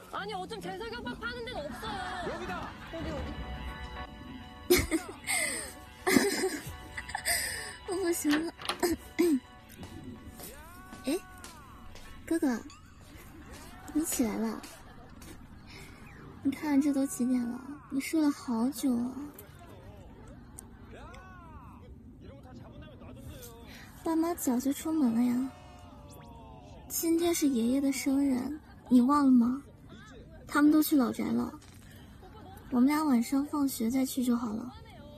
아니 어쩜 제사경밥 파는 데가 없어요. 여기다. 어디. 我不行了。哎，哥哥，你起来了？你看这都几点了？你睡了好久啊。爸妈早就出门了呀。今天是爷爷的生日，你忘了吗？他们都去老宅了，我们俩晚上放学再去就好了。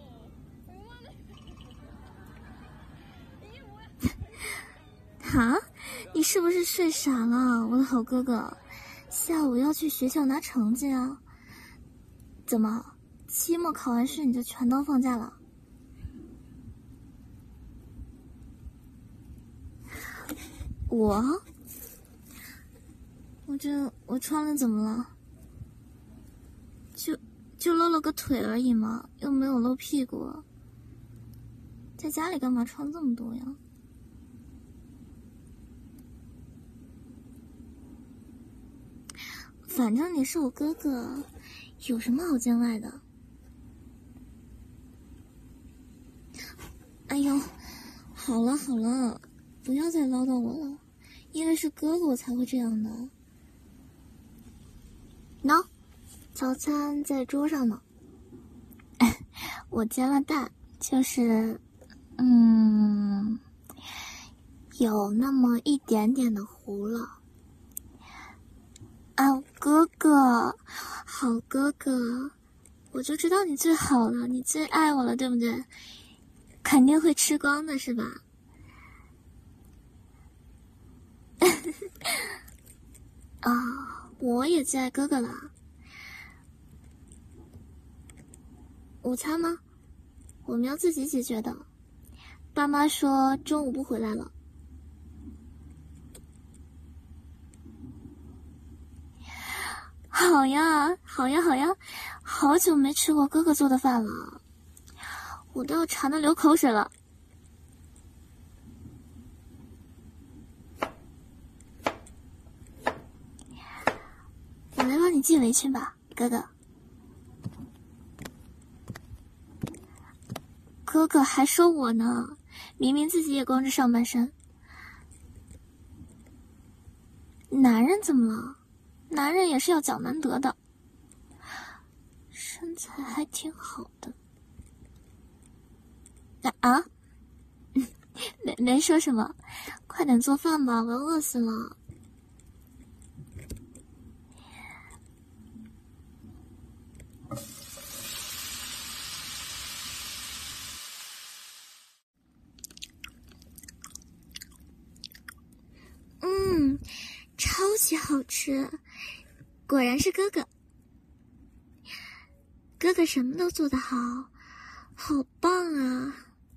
啊，你是不是睡傻了，我的好哥哥？下午要去学校拿成绩啊。怎么，期末考完试你就全当放假了？我穿了怎么了？就露了个腿而已嘛，又没有露屁股。在家里干嘛穿这么多呀？反正你是我哥哥，有什么好见外的？哎呦，好了好了，不要再唠叨我了，因为是哥哥我才会这样的。喏，早餐在桌上呢。我煎了蛋，就是有那么一点点的糊了。啊，哥哥，好哥哥，我就知道你最好了，你最爱我了，对不对？肯定会吃光的是吧？啊，我也最爱哥哥了。午餐吗？我们要自己解决的。爸妈说中午不回来了。好呀，好呀，好呀，好久没吃过哥哥做的饭了，我都要馋得流口水了。我来帮你系围裙吧，哥哥。哥哥还说我呢，明明自己也光着上半身。男人怎么了？男人也是要讲难得的，身材还挺好的。啊？没说什么，快点做饭吧，我要饿死了。超级好吃，果然是哥哥。哥哥什么都做得好，好棒啊！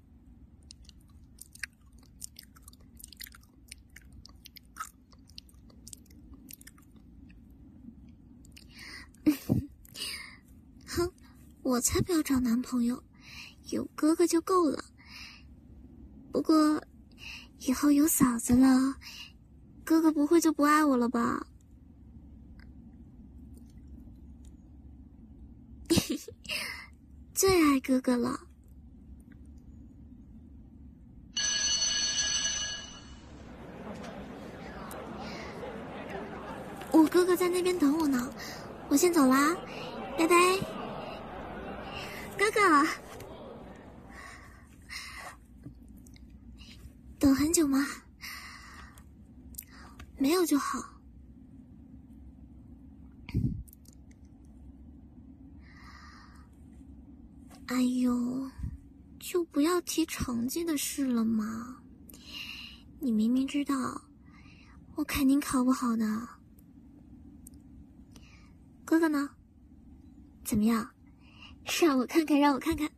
哼，我才不要找男朋友，有哥哥就够了。不过以后有嫂子了，哥哥不会就不爱我了吧？最爱哥哥了。我哥哥在那边等我呢，我先走啦，拜拜。哥哥，等很久吗？没有就好。哎呦，就不要提成绩的事了嘛。你明明知道，我肯定考不好的。哥哥呢？怎么样？让我看看，让我看看。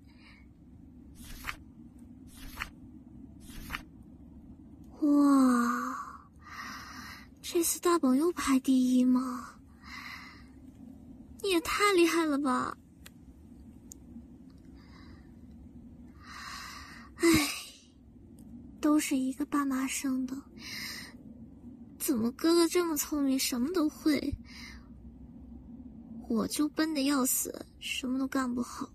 哇，这次大榜又排第一吗？你也太厉害了吧！唉，都是一个爸妈生的，怎么哥哥这么聪明，什么都会， 我就笨得要死，什么都干不好。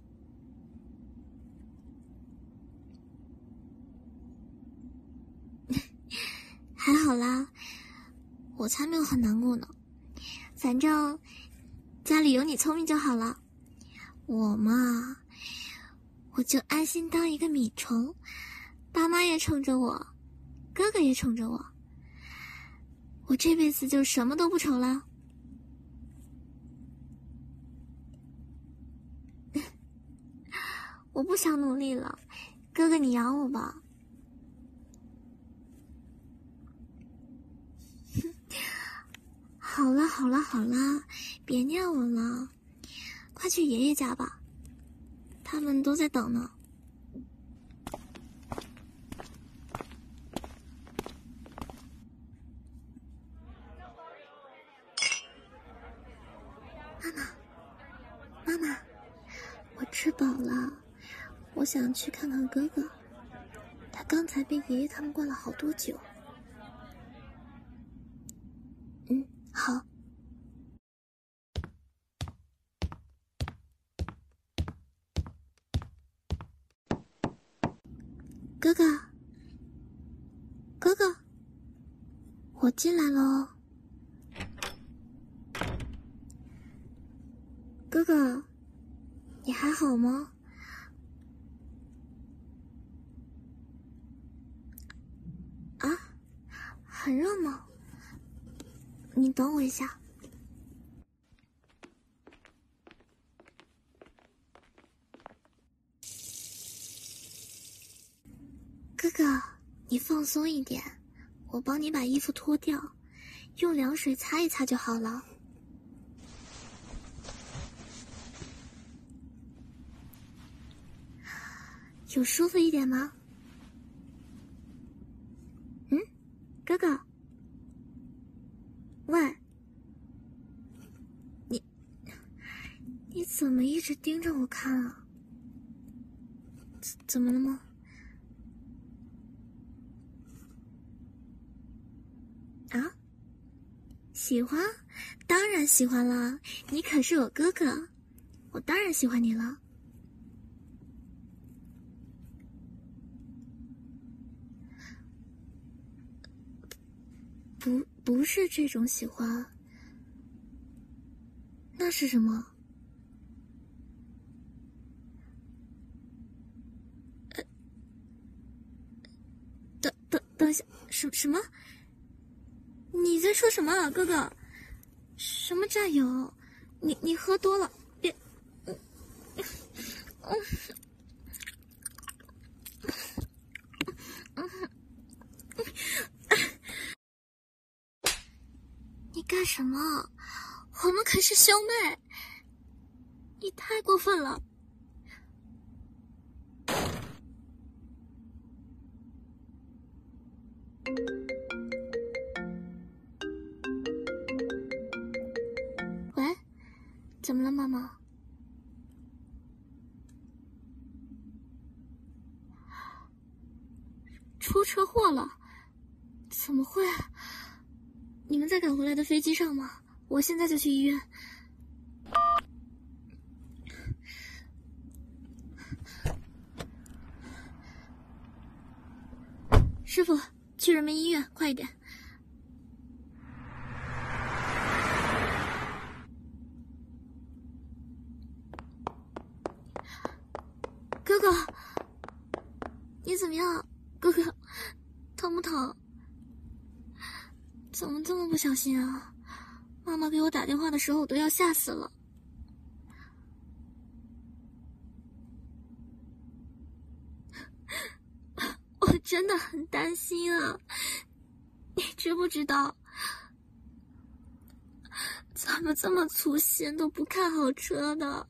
还好啦，我才没有很难过呢。反正家里有你聪明就好了。我嘛，我就安心当一个米虫，爸妈也宠着我，哥哥也宠着我，我这辈子就什么都不愁了。我不想努力了，哥哥你养我吧。好了好了好了，别念我了，快去爷爷家吧，他们都在等呢。妈妈，我吃饱了，我想去看看哥哥，他刚才被爷爷他们灌了好多酒。好。哥哥，哥哥，我进来了哦。哥哥，你还好吗？啊，很热吗？你等我一下。哥哥，你放松一点，我帮你把衣服脱掉，用凉水擦一擦就好了。有舒服一点吗？哥哥，喂，你怎么一直盯着我看啊？怎么了吗？啊？喜欢？当然喜欢啦！你可是我哥哥，我当然喜欢你了。不是这种喜欢，那是什么？等一下，什么？你在说什么啊，哥哥？什么战友？你喝多了，别，你干什么？我们可是兄妹，你太过分了。喂，怎么了，妈妈？出车祸了？怎么会？你们在赶回来的飞机上吗？我现在就去医院。师傅，去人民医院，快一点。哥哥，你怎么样？哥哥，疼不疼？怎么这么不小心啊？妈妈给我打电话的时候，我都要吓死了。我真的很担心啊！你知不知道？怎么这么粗心，都不看好车的？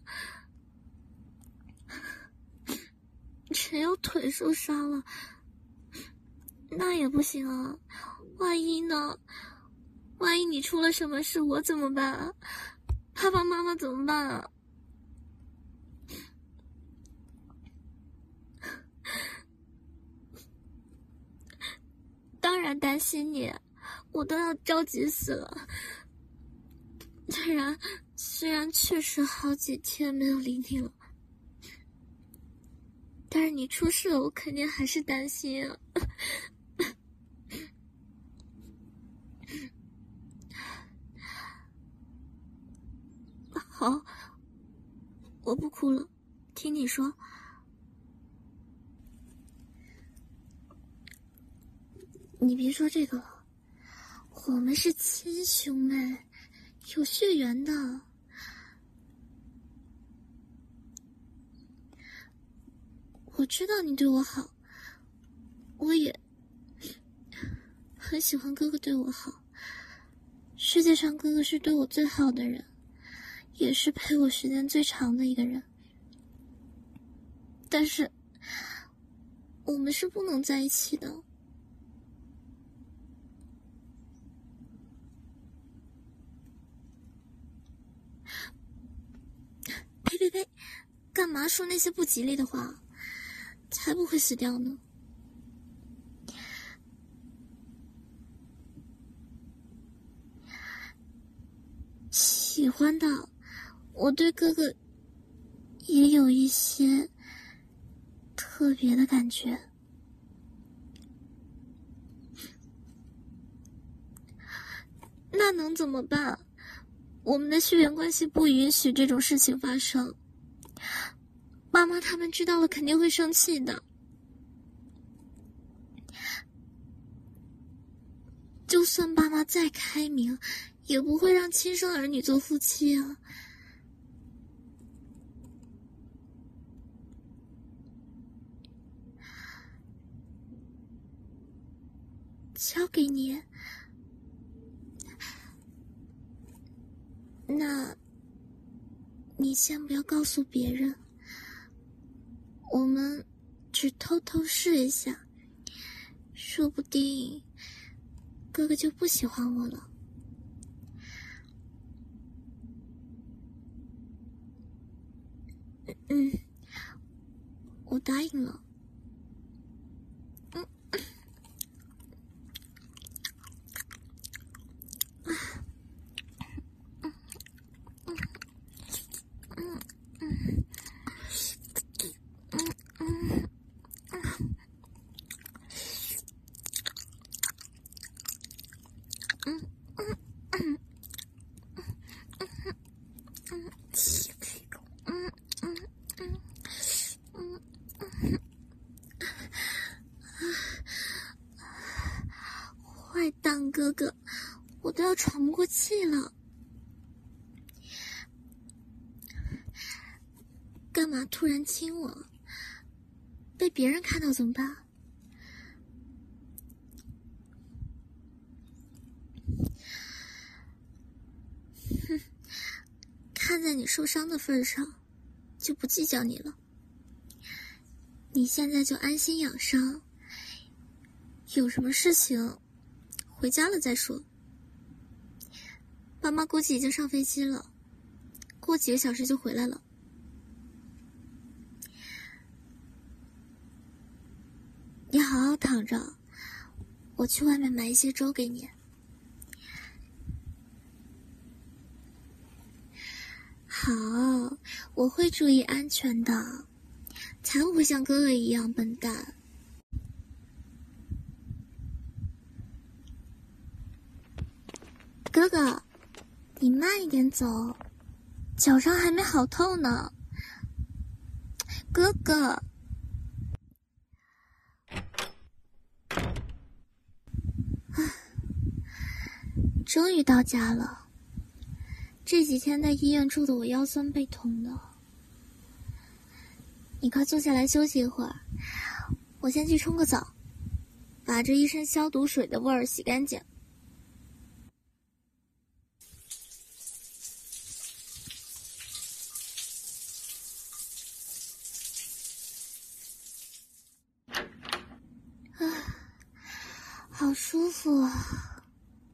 只有腿受伤了，那也不行啊！万一呢？万一你出了什么事，我怎么办啊？爸爸妈妈怎么办啊？当然担心你，我都要着急死了。 虽然确实好几天没有理你了，但是你出事了，我肯定还是担心啊。好，我不哭了，听你说。你别说这个了，我们是亲兄妹，有血缘的。我知道你对我好，我也很喜欢哥哥对我好。世界上哥哥是对我最好的人，也是陪我时间最长的一个人。但是，我们是不能在一起的。呸！干嘛说那些不吉利的话？才不会死掉呢。喜欢的，我对哥哥也有一些特别的感觉。那能怎么办？我们的血缘关系不允许这种事情发生。妈妈他们知道了肯定会生气的。就算爸妈再开明，也不会让亲生儿女做夫妻啊。交给你，那你先不要告诉别人，我们只偷偷试一下，说不定哥哥就不喜欢我了。我答应了。坏蛋哥哥，我都要喘不过气了。干嘛突然亲我？被别人看到怎么办？看在你受伤的份上，就不计较你了。你现在就安心养伤，有什么事情回家了再说。爸妈估计已经上飞机了，过几个小时就回来了。你好好躺着，我去外面买一些粥给你。好，我会注意安全的，才不会像哥哥一样笨蛋。哥哥，你慢一点走，脚上还没好透呢。哥哥，终于到家了。这几天在医院住的我腰酸背痛的，你快坐下来休息一会儿，我先去冲个澡，把这一身消毒水的味儿洗干净。好舒服啊！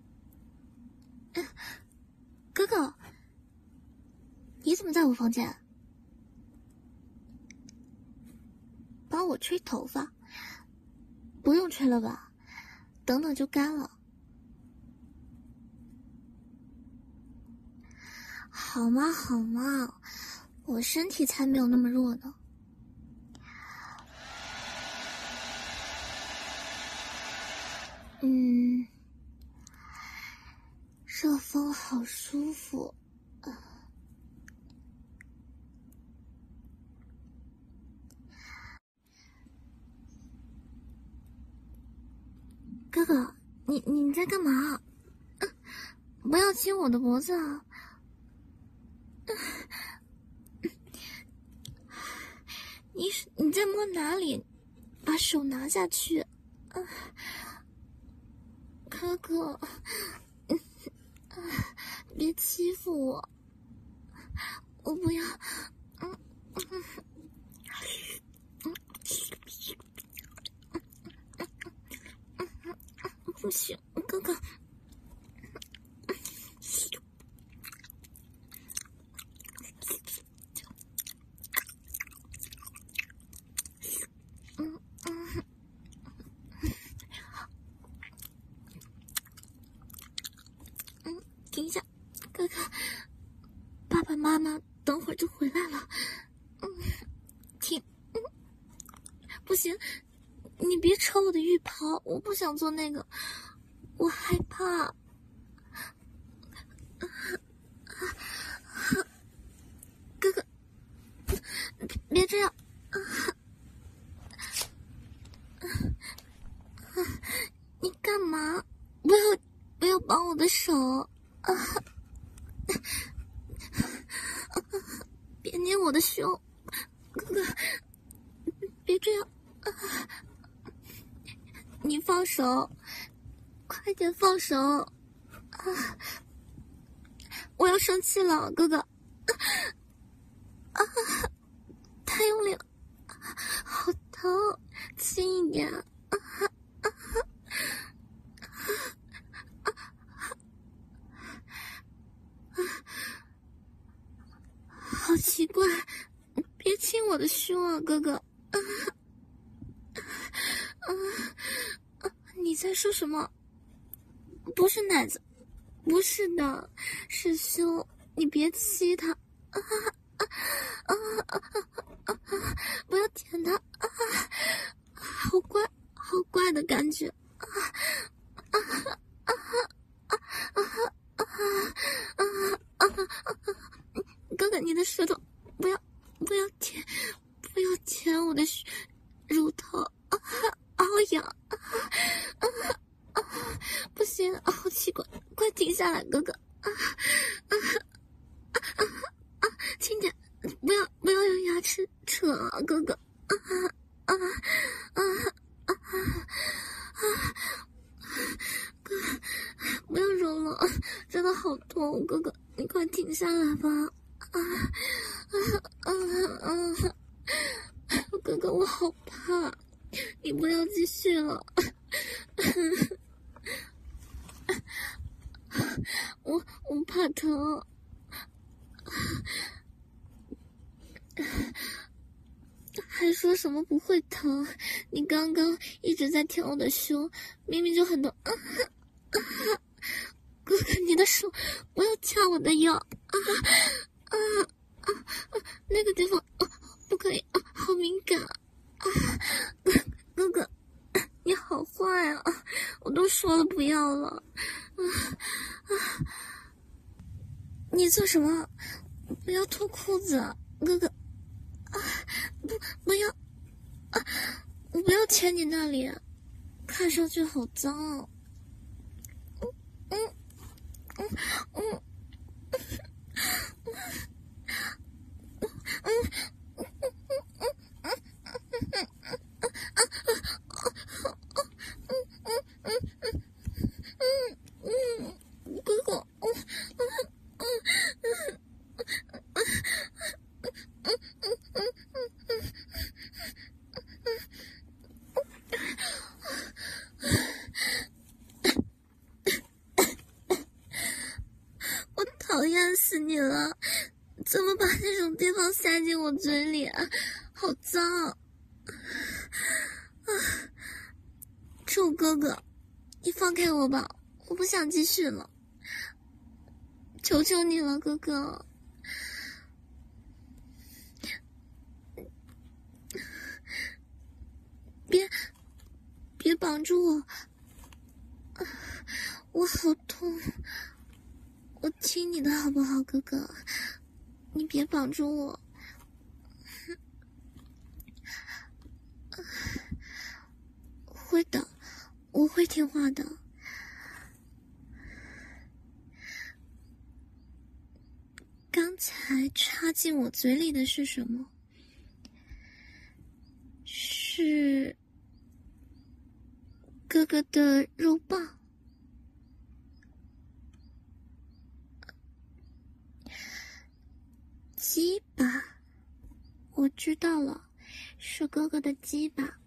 哥哥，你怎么在我房间？帮我吹头发？不用吹了吧，等等就干了。 好嘛好嘛，我身体才没有那么弱呢。热风好舒服。哥哥，你在干嘛？不要亲我的脖子啊！你在摸哪里？把手拿下去。哥哥，别欺负我，我不要。不行，哥哥。停一下，哥哥，爸爸妈妈等会儿就回来了。停，不行，你别扯我的浴袍，我不想做那个，我害怕。哥哥，别这样。你干嘛？不要绑我的手。别捏我的胸，哥哥，别这样。你放手，快点放手。我要生气了，哥哥。太用力了，好疼，轻一点。好奇怪，别亲我的胸啊，哥哥。你在说什么？不是奶子，不是的，是胸，你别吸它。不要舔它。好怪的感觉。哥哥，你的舌头不要舔我的乳头，好痒。不行，好奇怪，快停下来，哥哥。轻点，不要用牙齿扯啊，哥哥。哥，不要揉了，真的好痛，哥哥，你快停下来吧。哥哥，我好怕，你不要继续了。我怕疼。还说什么不会疼？你刚刚一直在舔我的胸，明明就很痛。哥哥，你的手不要掐我的腰。那个地方不可以，好敏感。哥哥，你好坏啊！我都说了不要了。你做什么？不要脱裤子，哥哥。不要。我不要舔你那里，看上去好脏。哥哥。我讨厌死你了！怎么把那种地方塞进我嘴里啊？好脏！臭哥哥，你放开我吧，我不想继续了，求求你了，哥哥。 别绑住我，我好痛，我亲你的好不好，哥哥？你别绑住我。会的，我会听话的。刚才插进我嘴里的是什么？是哥哥的肉棒。鸡巴，我知道了，是哥哥的鸡巴。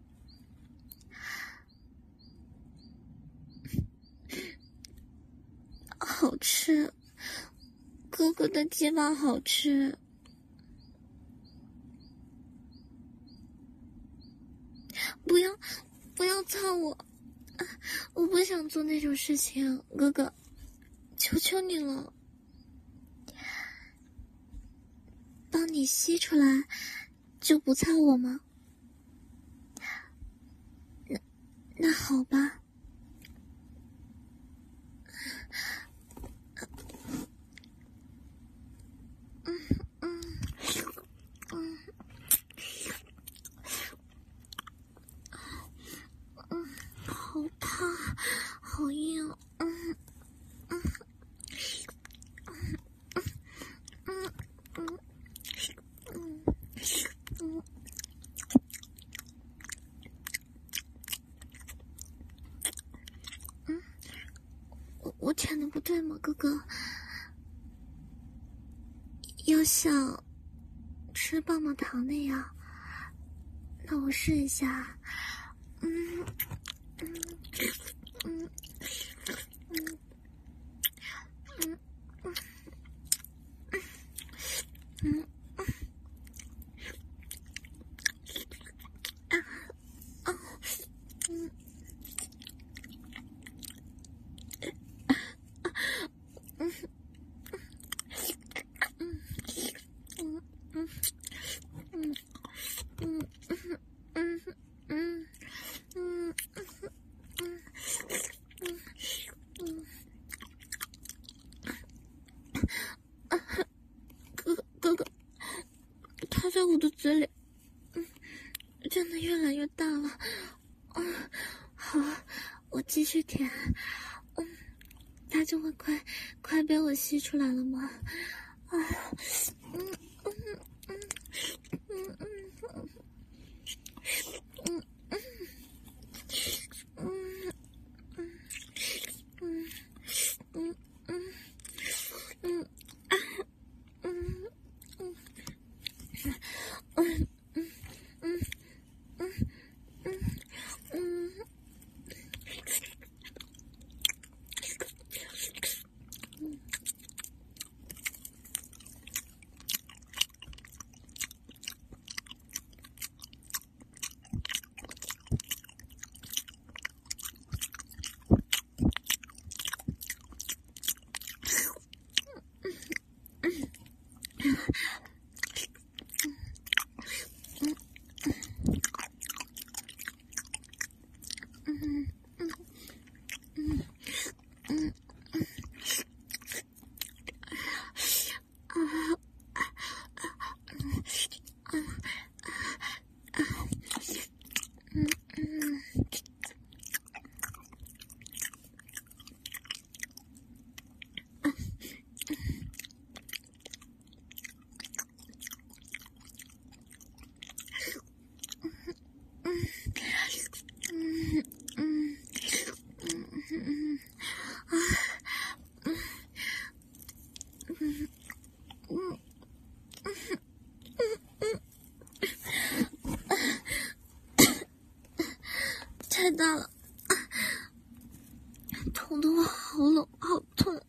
好吃，哥哥的鸡巴好吃。不要操我，我不想做那种事情，哥哥，求求你了。帮你吸出来，就不操我吗？那好吧。好烫，好硬。我舔的不对吗，哥哥？要像吃棒棒糖那样，那我试一下。哥哥，它在我的嘴里，真的越来越大了。好，我继续舔。它就会快被我吸出来了吗？太大了，痛得我喉咙好痛。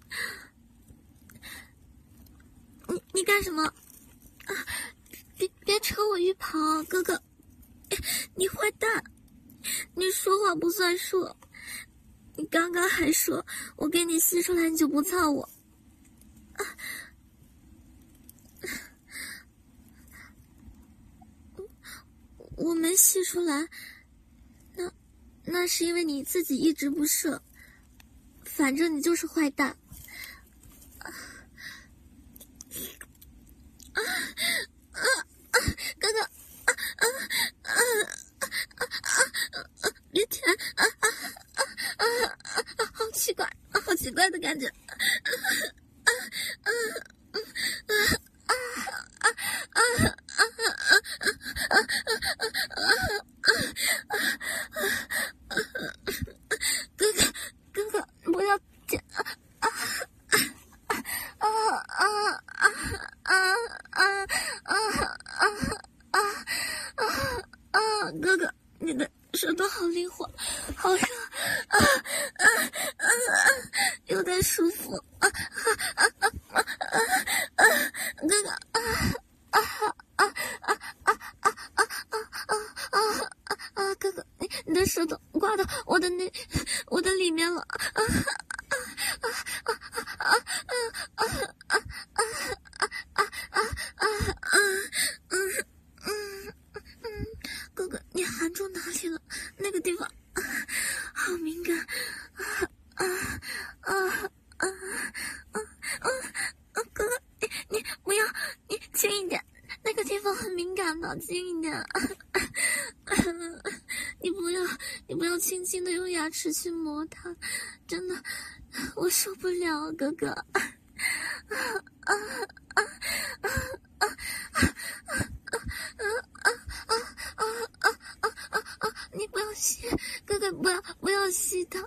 你干什么？别扯我浴袍，哥哥，你坏蛋！你说话不算数。你刚刚还说我给你吸出来你就不操我。我没吸出来，那是因为你自己一直不射，反正你就是坏蛋。哥哥，别舔，好奇怪，好奇怪的感觉。哥哥，不要舔！哥哥，你的舌头好灵活，好热，有点舒服。哥哥，哥哥，你的舌头刮到我的里面了。哥哥，你含住哪里了？那个地方好敏感。哥哥，你不要，你轻一点，那个地方很敏感的，轻一点。你不要轻轻的用牙齿去磨它，真的，我受不了，哥哥。你不要吸，哥哥，不要吸它。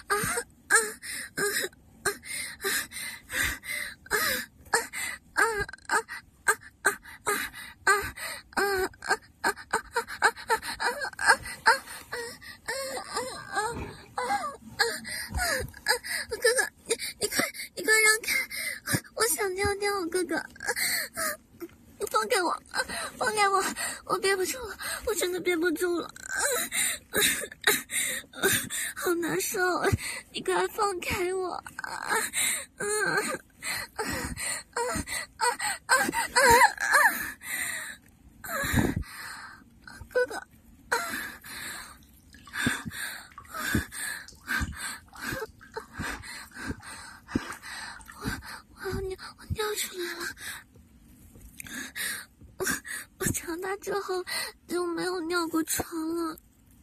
哥哥，你快让开，我想尿尿，哥哥，放开我，放开我，我憋不住了，我真的憋不住了，好难受，你快放开我，哥哥。我尿出来了，我长大之后就没有尿过床了。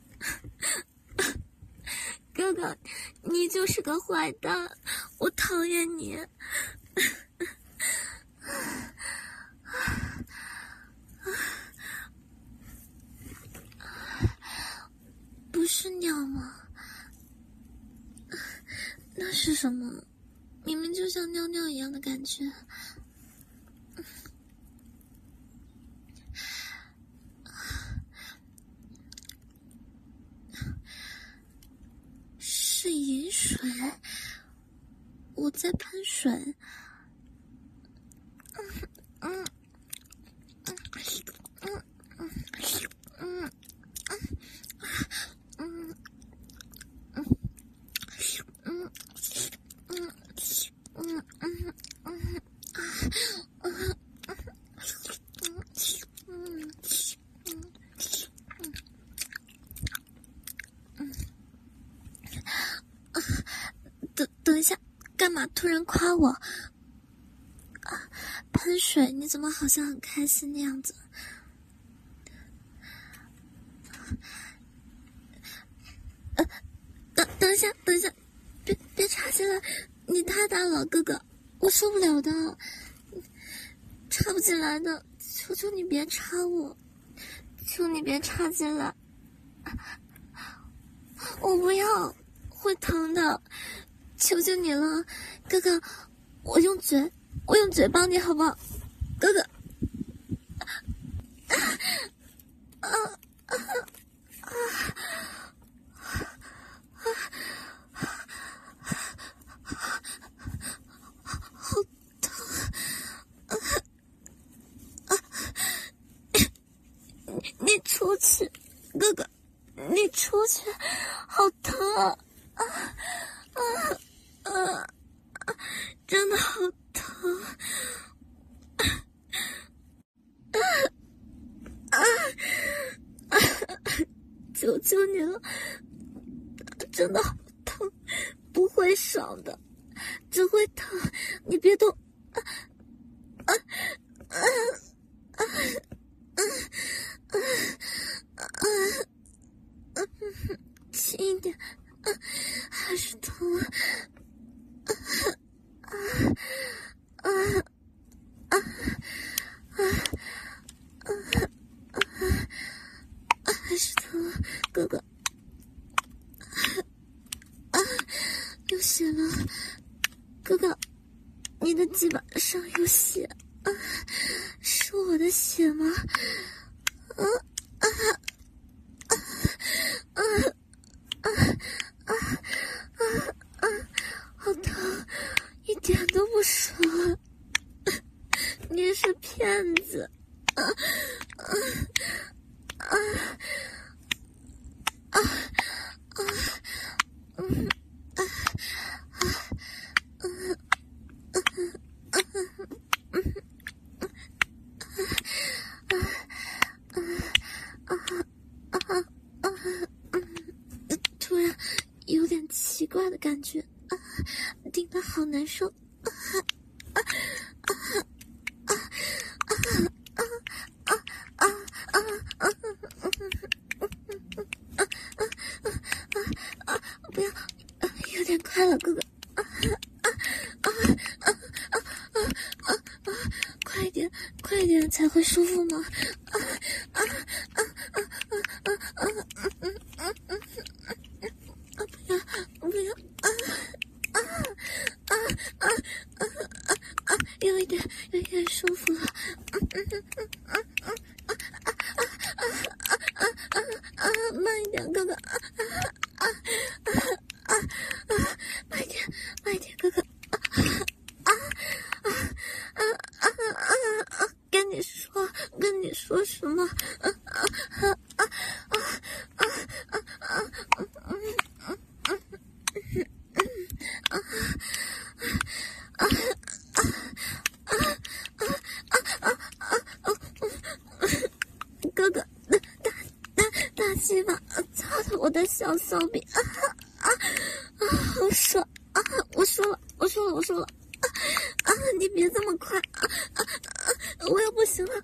哥哥，你就是个坏蛋，我讨厌你。不是尿吗？那是什么？明明就像尿尿一样的感觉。是饮水，我在喷水。等一下，干嘛突然夸我？喷水，你怎么好像很开心的样子？等一下，别插进来，你太大了，哥哥，我受不了的，插不进来的，求求你别插我，求你别插进来，我不要，会疼的，求求你了，哥哥，我用嘴帮你好不好，哥哥？好疼！你出去，哥哥，你出去，好疼啊！真的好疼！ 求求你了，真的好疼，不会爽的，只会疼，你别动。轻一点，还是疼啊！还是疼啊，哥哥！有血了，哥哥，你的鸡巴上有血啊！是我的血吗？好疼，一点都不爽！你是骗子！突然有点奇怪的感觉，顶得好难受。不要，有点快了，哥哥。快一点才会舒服吗？不要，有一点舒服了。慢一点，哥哥。慢一点，哥哥。跟你说什么？哥哥，大鸡巴操的我的小骚逼，好爽啊！我说了，你别这么快，我要不行了，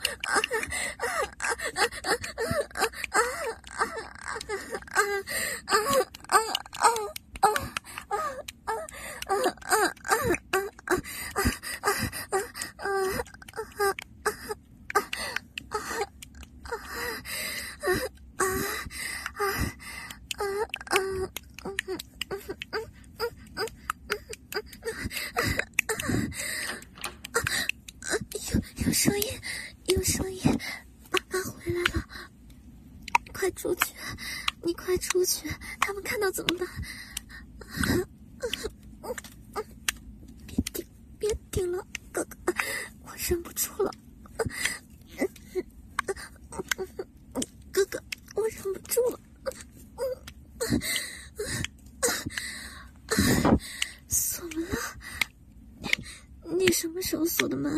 有声音，爸爸回来了，快出去，你快出去，他们看到怎么办？别顶了，哥哥，我忍不住了，哥哥，我忍不住了，锁门了，你什么时候锁的门？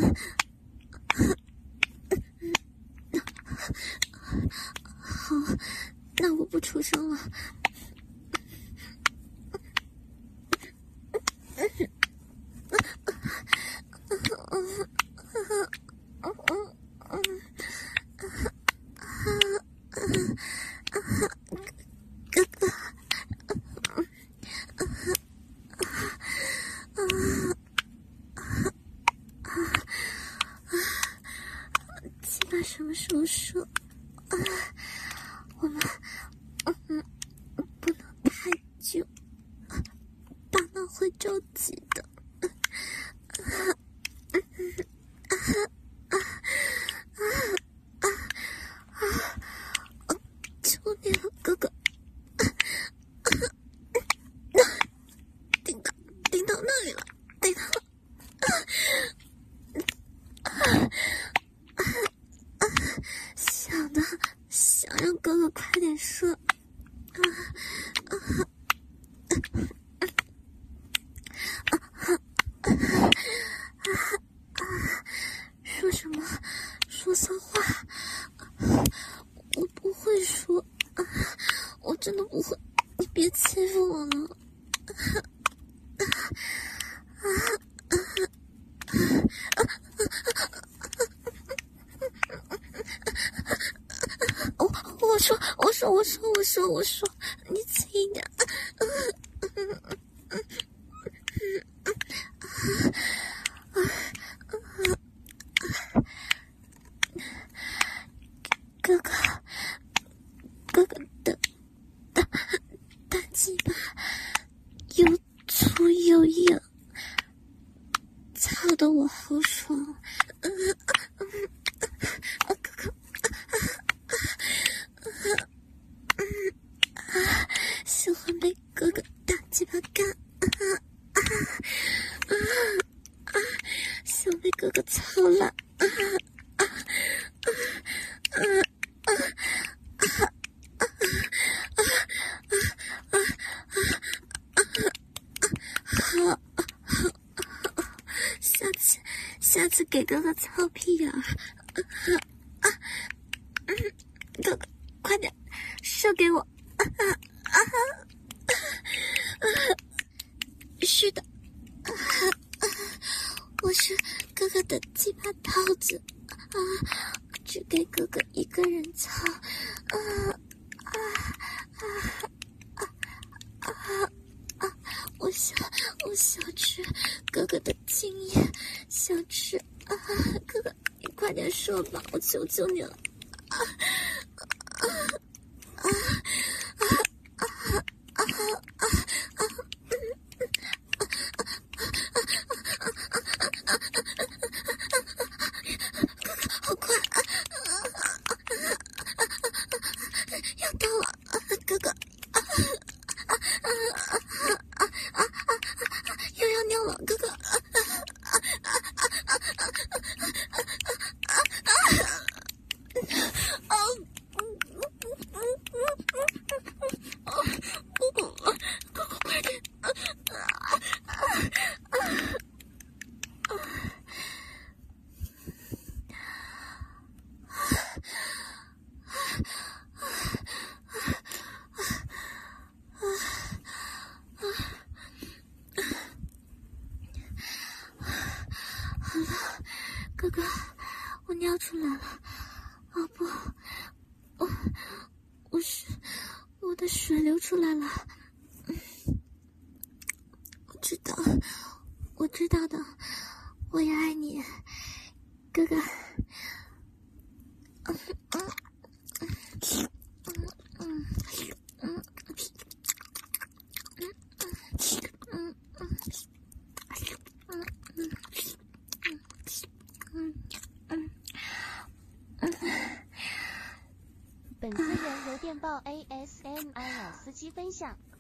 好，那我不出声了。哥哥，鸡巴什么时候说？我们不能太久，爸妈会着急的。求你了，哥哥，顶到那里了，顶到了。想让哥哥快点射，说什么？说骚话？我不会说， 我说，你轻一点。哥哥的大鸡巴又粗又硬，操得我好爽。喜欢被哥哥大鸡巴干，想被哥哥操烂。好，下次给哥哥操屁眼儿。哥哥，快点射给我。是的，我是哥哥的鸡巴套子只给哥哥一个人操。我想吃哥哥的精液，想吃哥哥，你快点射吧，我求求你了。好快要到了，哥哥又要尿了，哥哥哥哥快点好了，哥哥，我尿出来了。哦不，我的水流出来了。我知道的，我也爱你，哥哥。 本次人由电报 ASMR 老司机分享。